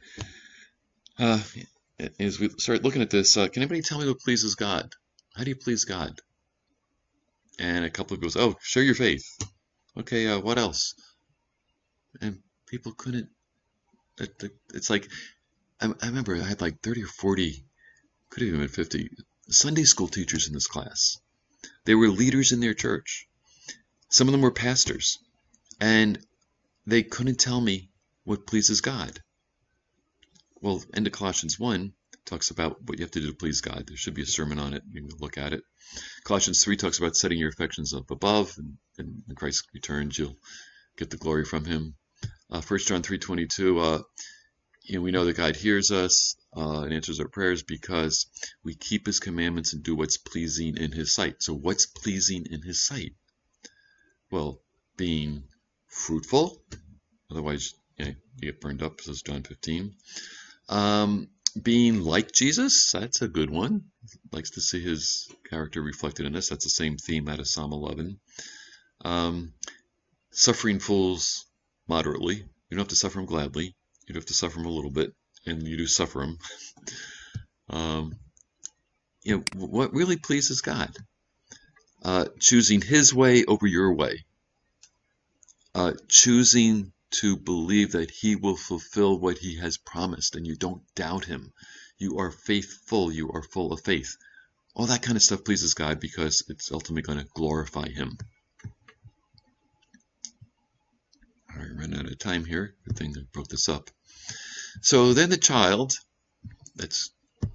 as we start looking at this, can anybody tell me what pleases God? How do you please God? And a couple of goes, "Oh, share your faith." Okay, what else? And people couldn't. It's like, I remember I had like 30 or 40, could have even been 50, Sunday school teachers in this class. They were leaders in their church. Some of them were pastors. And they couldn't tell me what pleases God. Well, end of Colossians 1 talks about what you have to do to please God. There should be a sermon on it. You can look at it. Colossians 3 talks about setting your affections up above, and when Christ returns, you'll get the glory from him. 1 John 3:22, we know that God hears us and answers our prayers because we keep his commandments and do what's pleasing in his sight. So what's pleasing in his sight? Well, being fruitful. Otherwise, you get burned up, says John 15. Being like Jesus, that's a good one. Likes to see his character reflected in us. That's the same theme out of Psalm 11. Suffering fools moderately. You don't have to suffer them gladly. You have to suffer them a little bit, and you do suffer them. What really pleases God? Choosing his way over your way. Choosing to believe that he will fulfill what he has promised, and you don't doubt him. You are faithful. You are full of faith. All that kind of stuff pleases God because it's ultimately going to glorify him. All right, running out of time here. Good thing I broke this up. So then the child, that's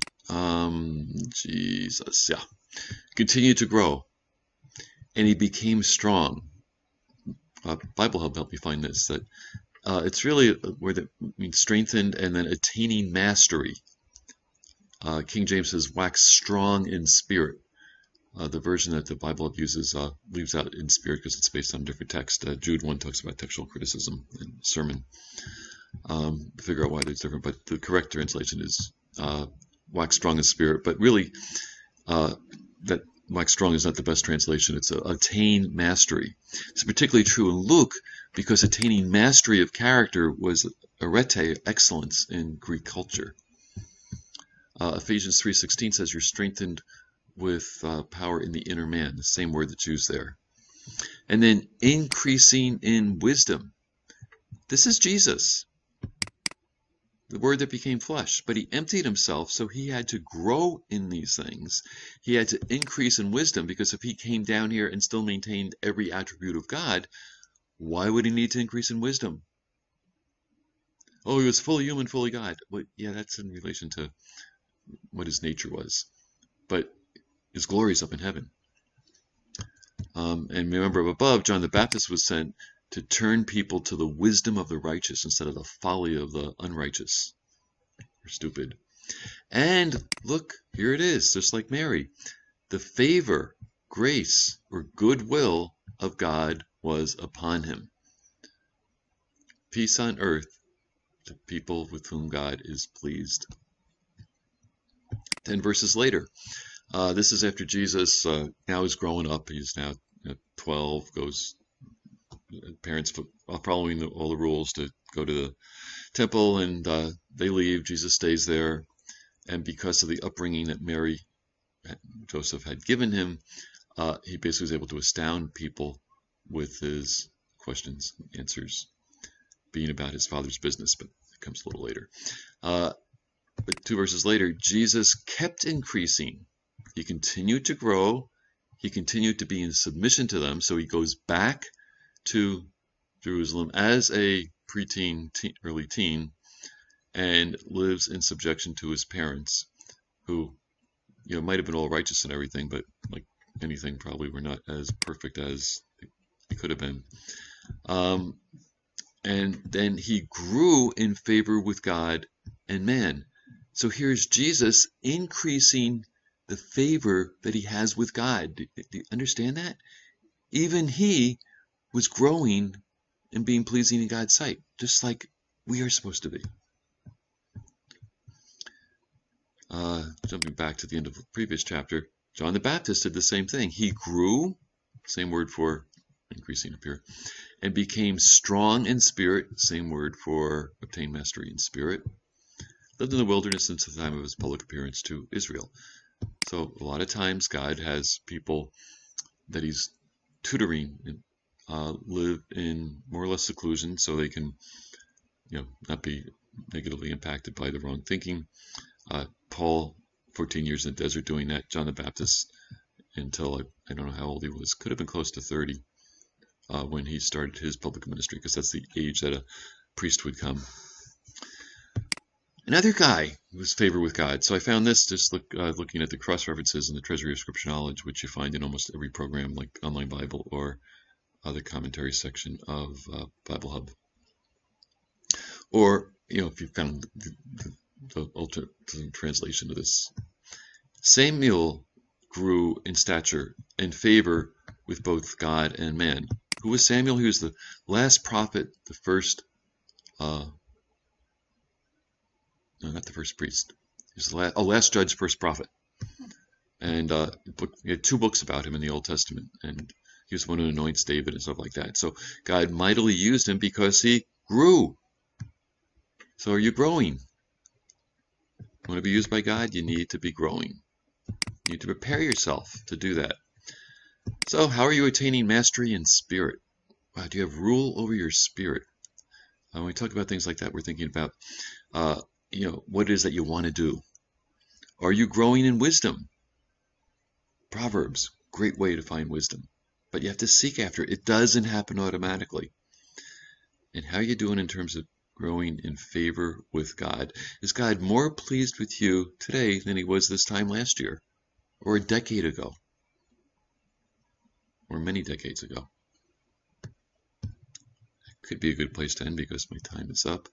Jesus, continued to grow, and he became strong. Bible Hub helped me find this, that it's really where means strengthened and then attaining mastery. King James says, wax strong in spirit. The version that the Bible Hub uses leaves out in spirit because it's based on a different text. Jude 1 talks about textual criticism and sermon. Figure out why there's different, but the correct translation is wax strong in spirit. But really, that wax strong is not the best translation. It's attain mastery. It's particularly true in Luke because attaining mastery of character was arete, excellence in Greek culture. Ephesians 3:16 says you're strengthened with power in the inner man, the same word that's used there. And then increasing in wisdom. This is Jesus, the word that became flesh, but he emptied himself, so he had to grow in these things. He had to increase in wisdom, because if he came down here and still maintained every attribute of God, why would he need to increase in wisdom? Oh, he was fully human, fully God. Well, yeah, that's in relation to what his nature was. But his glory is up in heaven. And remember, above, John the Baptist was sent to turn people to the wisdom of the righteous instead of the folly of the unrighteous or stupid. And look, here it is, just like Mary. The favor, grace, or goodwill of God was upon him. Peace on earth to people with whom God is pleased. 10 verses later. This is after Jesus now is growing up. He's now 12, parents are following all the rules to go to the temple, and they leave. Jesus stays there, and because of the upbringing that Mary, Joseph had given him, he basically was able to astound people with his questions and answers, being about his father's business, but it comes a little later. But 2 verses later, Jesus kept increasing. He continued to grow. He continued to be in submission to them. So he goes back to Jerusalem as a preteen, early teen, and lives in subjection to his parents, who, might have been all righteous and everything, but like anything, probably were not as perfect as they could have been. And then he grew in favor with God and man. So here's Jesus increasing the favor that he has with God. Do you understand that? Even he was growing and being pleasing in God's sight, just like we are supposed to be. Jumping back to the end of the previous chapter, John the Baptist did the same thing. He grew, same word for increasing up here, and became strong in spirit, same word for obtain mastery in spirit. Lived in the wilderness since the time of his public appearance to Israel. So a lot of times God has people that he's tutoring and live in more or less seclusion, so they can, not be negatively impacted by the wrong thinking. Paul, 14 years in the desert doing that. John the Baptist, until I don't know how old he was, could have been close to 30 when he started his public ministry, because that's the age that a priest would come. Another guy who was favored with God. So I found this just looking at the cross references in the Treasury of Scripture Knowledge, which you find in almost every program like Online Bible or the commentary section of Bible Hub. Or, if you've found the alternate translation of this. Samuel grew in stature and favor with both God and man. Who was Samuel? He was the last prophet, the first no, not the first priest. He was the last judge, first prophet. And he had 2 books about him in the Old Testament. And he was one who anoints David and stuff like that. So God mightily used him because he grew. So are you growing? You want to be used by God? You need to be growing. You need to prepare yourself to do that. So how are you attaining mastery in spirit? Wow, do you have rule over your spirit? When we talk about things like that, we're thinking about what it is that you want to do. Are you growing in wisdom? Proverbs, great way to find wisdom. But you have to seek after it. It doesn't happen automatically. And how are you doing in terms of growing in favor with God? Is God more pleased with you today than he was this time last year? Or a decade ago? Or many decades ago? Could be a good place to end because my time is up.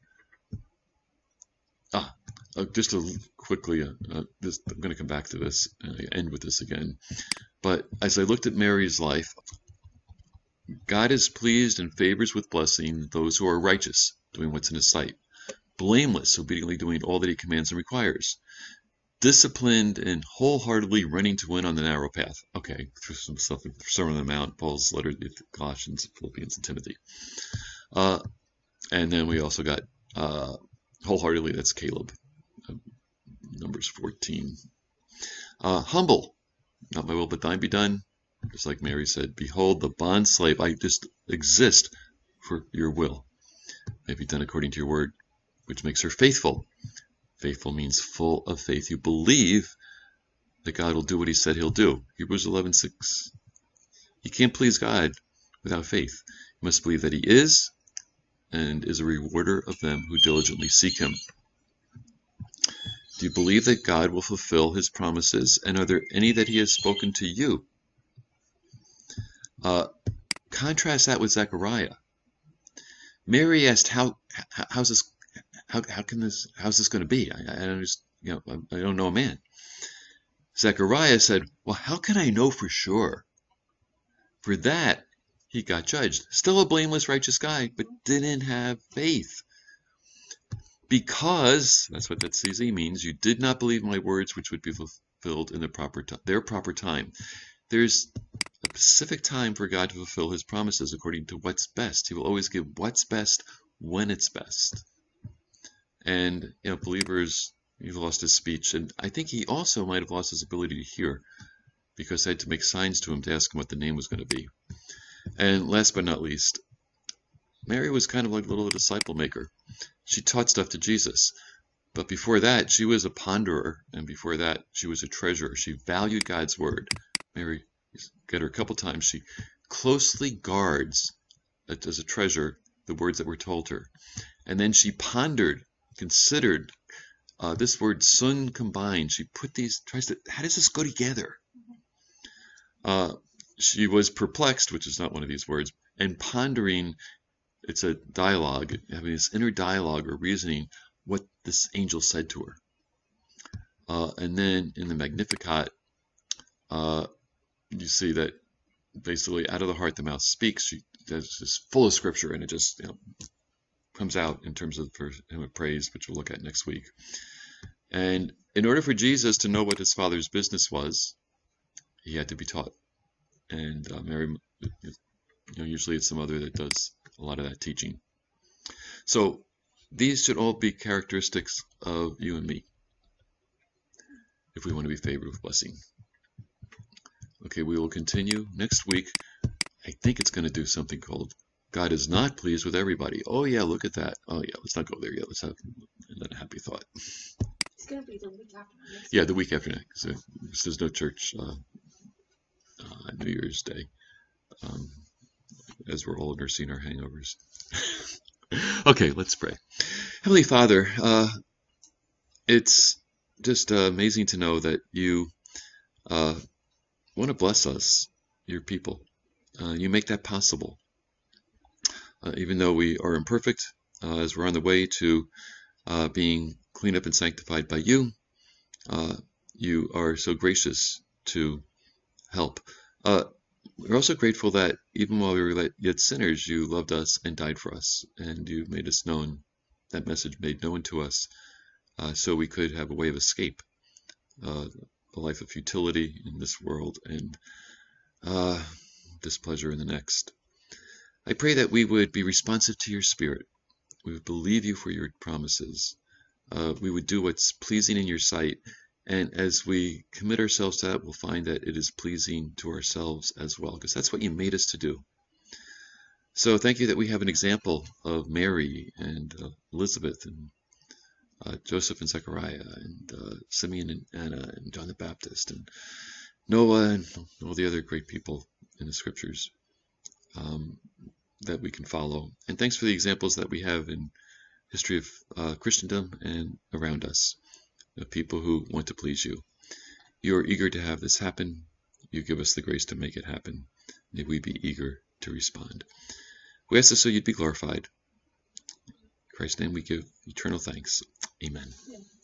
Just quickly, I'm going to come back to this and end with this again. But as I looked at Mary's life, God is pleased and favors with blessing those who are righteous, doing what's in his sight, blameless, obediently doing all that he commands and requires, disciplined and wholeheartedly running to win on the narrow path. Okay, through some stuff in the Sermon on the Mount, Paul's letter to Colossians, Philippians, and Timothy. And then we also got wholeheartedly. That's Caleb, Numbers 14. Humble, not my will but thine be done. Just like Mary said, behold the bond slave, I just exist for your will. May be done according to your word, which makes her faithful. Faithful means full of faith. You believe that God will do what he said he'll do. Hebrews 11:6. You can't please God without faith. You must believe that he is and is a rewarder of them who diligently seek him. Do you believe that God will fulfill his promises? And are there any that he has spoken to you? Contrast that with Zechariah. Mary asked, how's this going to be? I don't know a man. Zechariah said, well, how can I know for sure? For that, he got judged. Still a blameless, righteous guy, but didn't have faith. Because, that's what that CZ means, you did not believe my words, which would be fulfilled in their proper time. There's a specific time for God to fulfill his promises according to what's best. He will always give what's best when it's best. And, believers, he's lost his speech. And I think he also might have lost his ability to hear, because I had to make signs to him to ask him what the name was going to be. And last but not least, Mary was kind of like a little disciple maker. She taught stuff to Jesus. But before that, she was a ponderer. And before that, she was a treasurer. She valued God's word. Mary, get her a couple times. She closely guards, as a treasure, the words that were told her. And then she pondered, considered this word sun combined. She put how does this go together? She was perplexed, which is not one of these words, and pondering. It's a dialogue, having this inner dialogue or reasoning what this angel said to her. And then in the Magnificat, you see that basically out of the heart the mouth speaks. She is just full of scripture, and it just comes out in terms of her hymn of praise, which we'll look at next week. And in order for Jesus to know what his Father's business was, he had to be taught. And Mary, usually it's the mother that does a lot of that teaching. So these should all be characteristics of you and me if we want to be favored with blessing. Okay, we will continue next week. I think it's going to do something called God is not pleased with everybody. Oh yeah, look at that. Oh yeah, let's not go there yet. Let's have a happy thought. It's going to be the week after next. Yeah, the week after next. So there's no church New Year's Day, as we're all nursing our hangovers. Okay, let's pray. Heavenly Father, it's just amazing to know that you want to bless us, your people. You make that possible. Even though we are imperfect, as we're on the way to being cleaned up and sanctified by you, you are so gracious to help. We're also grateful that even while we were yet sinners, you loved us and died for us, and you made us known, that message made known to us, so we could have a way of escape, a life of futility in this world and displeasure in the next. I pray that we would be responsive to your Spirit. We would believe you for your promises. We would do what's pleasing in your sight. And as we commit ourselves to that, we'll find that it is pleasing to ourselves as well, because that's what you made us to do. So thank you that we have an example of Mary and Elizabeth and Joseph and Zechariah and Simeon and Anna and John the Baptist and Noah and all the other great people in the scriptures that we can follow. And thanks for the examples that we have in history of Christendom and around us. The people who want to please you. You are eager to have this happen. You give us the grace to make it happen. May we be eager to respond. We ask this so you'd be glorified. In Christ's name we give eternal thanks. Amen. Yeah.